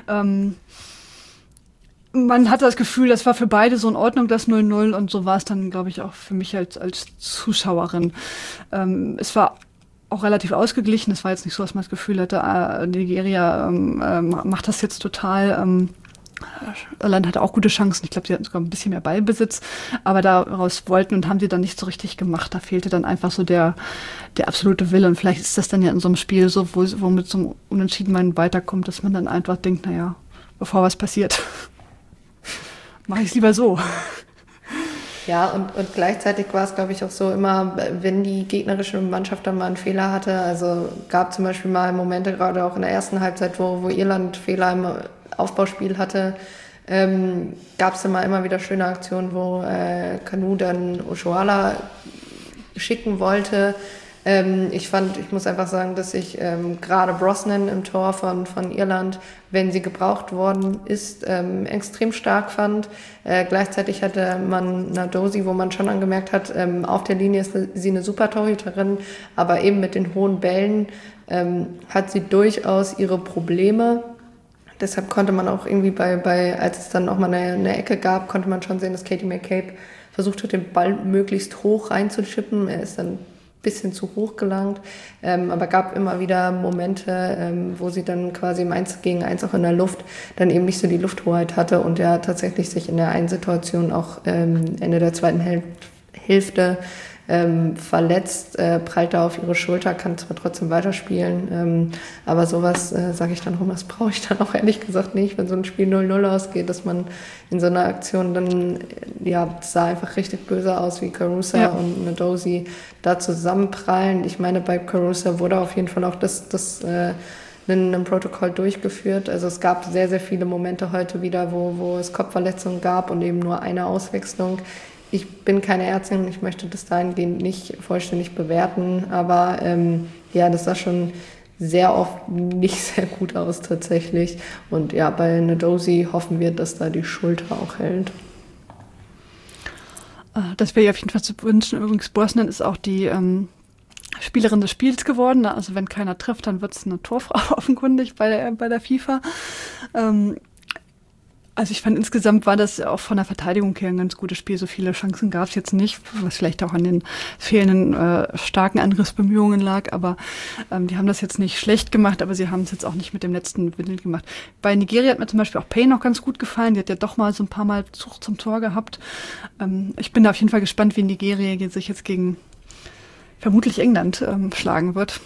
man hatte das Gefühl, das war für beide so in Ordnung, das 0-0 und so war es dann, glaube ich, auch für mich als Zuschauerin. Es war auch relativ ausgeglichen, es war jetzt nicht so, dass man das Gefühl hatte, Nigeria macht das jetzt total. Irland hatte auch gute Chancen, ich glaube, sie hatten sogar ein bisschen mehr Ballbesitz, aber daraus wollten und haben sie dann nicht so richtig gemacht. Da fehlte dann einfach so der absolute Wille und vielleicht ist das dann ja in so einem Spiel so, wo mit so einem Unentschieden man weiterkommt, dass man dann einfach denkt, naja, bevor was passiert, mache ich es lieber so. Ja, und gleichzeitig war es, glaube ich, auch so immer, wenn die gegnerische Mannschaft dann mal einen Fehler hatte, also gab zum Beispiel mal Momente, gerade auch in der ersten Halbzeit, wo Irland Fehler im Aufbauspiel hatte, gab es immer wieder schöne Aktionen, wo Kanu dann Oshoala schicken wollte. Ich muss einfach sagen, dass ich gerade Brosnan im Tor von Irland, wenn sie gebraucht worden ist, extrem stark fand. Gleichzeitig hatte man Nadosi, wo man schon angemerkt hat, auf der Linie ist sie eine super Torhüterin, aber eben mit den hohen Bällen hat sie durchaus ihre Probleme. Deshalb konnte man auch irgendwie als es dann auch mal eine Ecke gab, konnte man schon sehen, dass Katie McCabe versucht hat, den Ball möglichst hoch reinzuschippen. Er ist dann bisschen zu hoch gelangt, aber gab immer wieder Momente, wo sie dann quasi im 1 gegen 1 auch in der Luft dann eben nicht so die Lufthoheit hatte und er tatsächlich sich in der einen Situation auch Ende der zweiten Hälfte verletzt, prallt da auf ihre Schulter, kann zwar trotzdem weiterspielen, aber sowas, sage ich dann rum, das brauche ich dann auch ehrlich gesagt nicht, wenn so ein Spiel 0-0 ausgeht, dass man in so einer Aktion dann, das sah einfach richtig böse aus, wie Carusa und Nadosi da zusammenprallen. Ich meine, bei Carusa wurde auf jeden Fall auch ein Protokoll durchgeführt. Also es gab sehr, sehr viele Momente heute wieder, wo es Kopfverletzungen gab und eben nur eine Auswechslung. Ich bin keine Ärztin, ich möchte das dahingehend nicht vollständig bewerten, aber das sah schon sehr oft nicht sehr gut aus tatsächlich. Und ja, bei Nadosi hoffen wir, dass da die Schulter auch hält. Das wäre ja auf jeden Fall zu wünschen. Übrigens, Brosnan ist auch die Spielerin des Spiels geworden. Also wenn keiner trifft, dann wird es eine Torfrau offenkundig bei der FIFA. Also ich fand, insgesamt war das auch von der Verteidigung her ein ganz gutes Spiel. So viele Chancen gab es jetzt nicht, was vielleicht auch an den fehlenden starken Angriffsbemühungen lag. Aber die haben das jetzt nicht schlecht gemacht, aber sie haben es jetzt auch nicht mit dem letzten Willen gemacht. Bei Nigeria hat mir zum Beispiel auch Payne noch ganz gut gefallen. Die hat ja doch mal so ein paar Mal Zug zum Tor gehabt. Ich bin da auf jeden Fall gespannt, wie Nigeria sich jetzt gegen vermutlich England schlagen wird.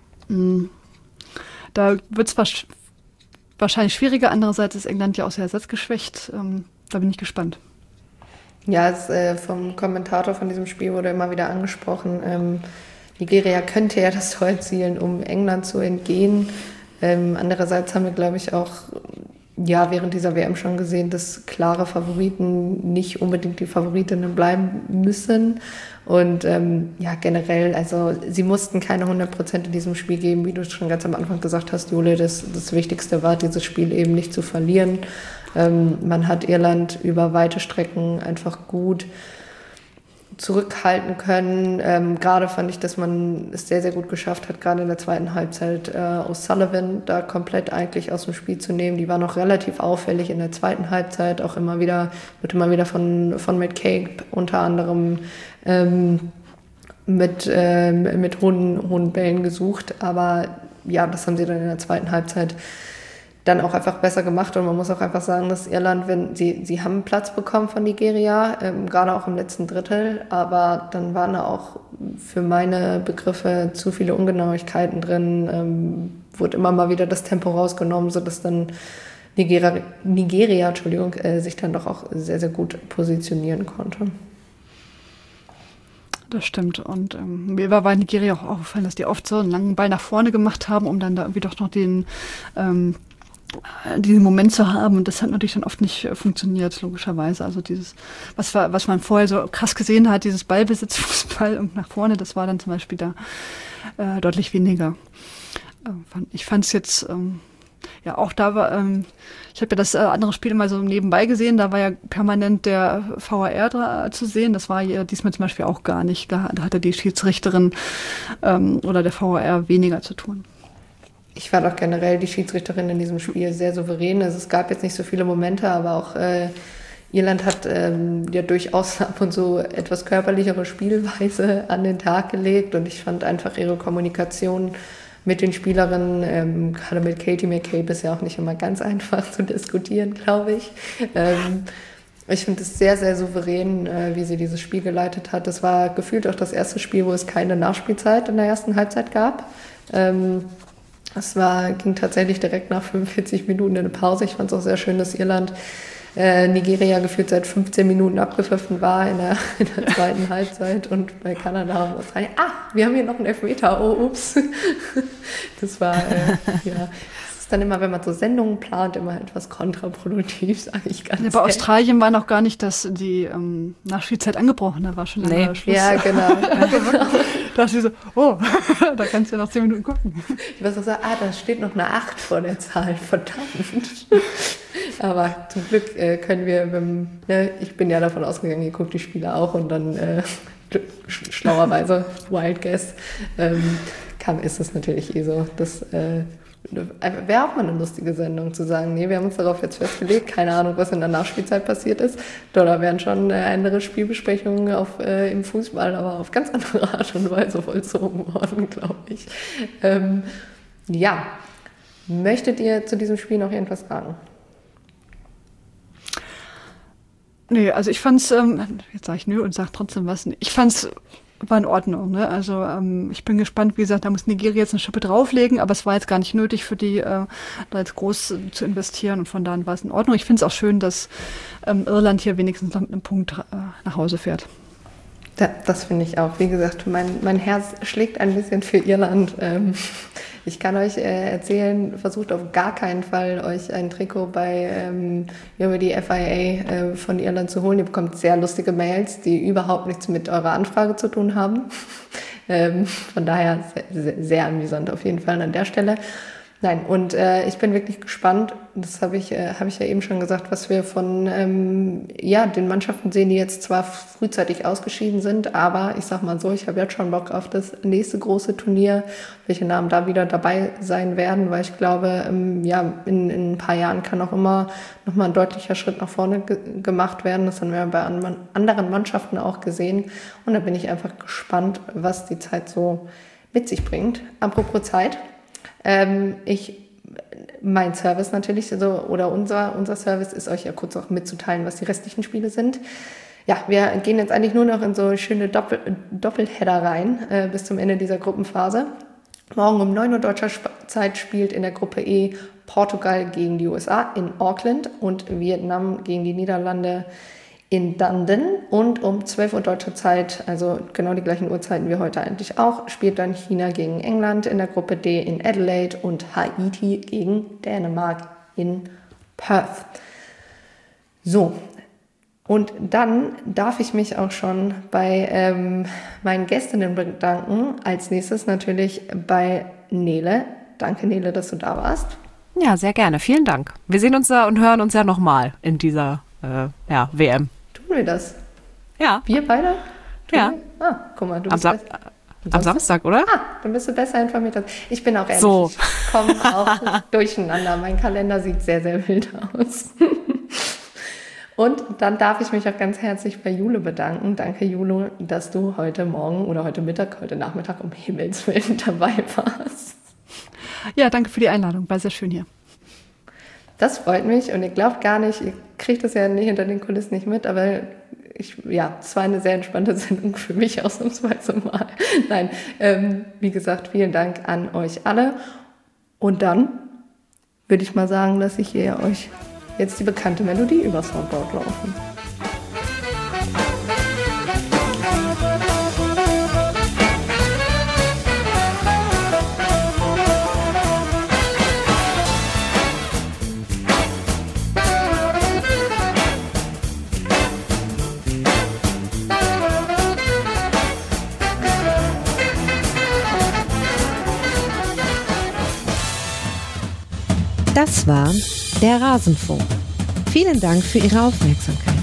Da wird es wahrscheinlich schwieriger. Andererseits ist England ja auch sehr ersatzgeschwächt. Da bin ich gespannt. Ja, vom Kommentator von diesem Spiel wurde immer wieder angesprochen, Nigeria könnte ja das Tor erzielen, um England zu entgehen. Andererseits haben wir, glaube ich, auch während dieser WM schon gesehen, dass klare Favoriten nicht unbedingt die Favoritinnen bleiben müssen. Und generell, also sie mussten keine 100% in diesem Spiel geben, wie du schon ganz am Anfang gesagt hast, Jule. Das Wichtigste war, dieses Spiel eben nicht zu verlieren. Man hat Irland über weite Strecken einfach gut zurückhalten können. Gerade fand ich, dass man es sehr, sehr gut geschafft hat, gerade in der zweiten Halbzeit O'Sullivan da komplett eigentlich aus dem Spiel zu nehmen. Die war noch relativ auffällig in der zweiten Halbzeit, auch wird immer wieder von McCabe unter anderem mit hohen Bällen gesucht. Aber ja, das haben sie dann in der zweiten Halbzeit dann auch einfach besser gemacht. Und man muss auch einfach sagen, dass Irland, wenn sie haben Platz bekommen von Nigeria, gerade auch im letzten Drittel, aber dann waren da auch für meine Begriffe zu viele Ungenauigkeiten drin, wurde immer mal wieder das Tempo rausgenommen, sodass dann Nigeria sich dann doch auch sehr, sehr gut positionieren konnte. Das stimmt. Und mir war bei Nigeria auch aufgefallen, dass die oft so einen langen Ball nach vorne gemacht haben, um dann da irgendwie doch noch diesen Moment zu haben. Und das hat natürlich dann oft nicht funktioniert, logischerweise. Also dieses, was man vorher so krass gesehen hat, dieses Ballbesitzfußball und nach vorne, das war dann zum Beispiel da deutlich weniger. Ich fand es jetzt, auch da war, ich habe ja das andere Spiel immer so nebenbei gesehen, da war ja permanent der VAR zu sehen. Das war ja diesmal zum Beispiel auch gar nicht. Da hatte die Schiedsrichterin oder der VAR weniger zu tun. Ich fand auch generell die Schiedsrichterin in diesem Spiel sehr souverän. Also es gab jetzt nicht so viele Momente, aber auch Irland hat ja durchaus ab und zu etwas körperlichere Spielweise an den Tag gelegt. Und ich fand einfach ihre Kommunikation mit den Spielerinnen, gerade mit Katie McCabe, ist ja auch nicht immer ganz einfach zu diskutieren, glaube ich. Ich finde es sehr, sehr souverän, wie sie dieses Spiel geleitet hat. Das war gefühlt auch das erste Spiel, wo es keine Nachspielzeit in der ersten Halbzeit gab. Ging tatsächlich direkt nach 45 Minuten in eine Pause. Ich fand es auch sehr schön, dass Irland Nigeria gefühlt seit 15 Minuten abgepfiffen war in der zweiten Halbzeit und bei Kanada und Australien, wir haben hier noch einen Elfmeter, oh ups. Das war, das ist dann immer, wenn man so Sendungen plant, immer etwas kontraproduktiv, sage ich ganz ehrlich. Bei Australien war noch gar nicht, dass die Nachspielzeit angebrochen, da war schon lange Schluss. Ja, genau. Da dachte ich so, da kannst du ja noch 10 Minuten gucken. Ich weiß auch so, da steht noch eine 8 vor der Zahl, verdammt. Aber zum Glück können wir, ich bin ja davon ausgegangen, ihr guckt die Spiele auch und dann schlauerweise, Wild Guess, ist es natürlich so, das wäre auch mal eine lustige Sendung zu sagen, nee, wir haben uns darauf jetzt festgelegt, keine Ahnung, was in der Nachspielzeit passiert ist. Da wären schon andere Spielbesprechungen im Fußball, aber auf ganz andere Art und Weise vollzogen worden, glaube ich. Möchtet ihr zu diesem Spiel noch irgendwas sagen? Nee, also ich fand's, jetzt sage ich nö und sage trotzdem was. Ich fand's war in Ordnung. Ne? Also ich bin gespannt, wie gesagt, da muss Nigeria jetzt eine Schippe drauflegen, aber es war jetzt gar nicht nötig für die, da jetzt groß zu investieren und von daher war es in Ordnung. Ich finde es auch schön, dass Irland hier wenigstens noch mit einem Punkt nach Hause fährt. Ja, das finde ich auch. Wie gesagt, mein Herz schlägt ein bisschen für Irland. Ich kann euch erzählen, versucht auf gar keinen Fall, euch ein Trikot über die FIA von Irland zu holen. Ihr bekommt sehr lustige Mails, die überhaupt nichts mit eurer Anfrage zu tun haben. Von daher sehr, sehr amüsant auf jeden Fall an der Stelle. Nein, und ich bin wirklich gespannt, das habe ich ja eben schon gesagt, was wir von den Mannschaften sehen, die jetzt zwar frühzeitig ausgeschieden sind, aber ich sag mal so, ich habe jetzt schon Bock auf das nächste große Turnier, welche Namen da wieder dabei sein werden, weil ich glaube, in ein paar Jahren kann auch immer nochmal ein deutlicher Schritt nach vorne gemacht werden. Das haben wir bei anderen Mannschaften auch gesehen und da bin ich einfach gespannt, was die Zeit so mit sich bringt. Apropos Zeit. Mein Service natürlich, oder unser Service ist euch ja kurz auch mitzuteilen, was die restlichen Spiele sind. Ja, wir gehen jetzt eigentlich nur noch in so schöne Doppelheader rein bis zum Ende dieser Gruppenphase. Morgen um 9 Uhr deutscher Zeit spielt in der Gruppe E Portugal gegen die USA in Auckland und Vietnam gegen die Niederlande in Dundon und um 12 Uhr deutscher Zeit, also genau die gleichen Uhrzeiten wie heute eigentlich auch, spielt dann China gegen England in der Gruppe D in Adelaide und Haiti gegen Dänemark in Perth. So, und dann darf ich mich auch schon bei meinen Gästinnen bedanken. Als nächstes natürlich bei Nele. Danke, Nele, dass du da warst. Ja, sehr gerne. Vielen Dank. Wir sehen uns und hören uns ja nochmal in dieser WM. Tun wir das? Ja. Wir beide? Ja. Guck mal, du bist am Samstag, oder? Dann bist du besser informiert als ich. Bin auch ehrlich, so. Ich komme auch durcheinander. Mein Kalender sieht sehr, sehr wild aus. Und dann darf ich mich auch ganz herzlich bei Jule bedanken. Danke, Jule, dass du heute Morgen oder heute Mittag, heute Nachmittag um Himmels Willen dabei warst. Ja, danke für die Einladung. War sehr schön hier. Das freut mich und ihr glaubt gar nicht, ihr kriegt das ja hinter den Kulissen nicht mit, aber es war eine sehr entspannte Sendung für mich ausnahmsweise mal. Nein, wie gesagt, vielen Dank an euch alle. Und dann würde ich mal sagen, lasse ich hier euch jetzt die bekannte Melodie über Soundboard laufen. Das war der Rasenfunk. Vielen Dank für Ihre Aufmerksamkeit.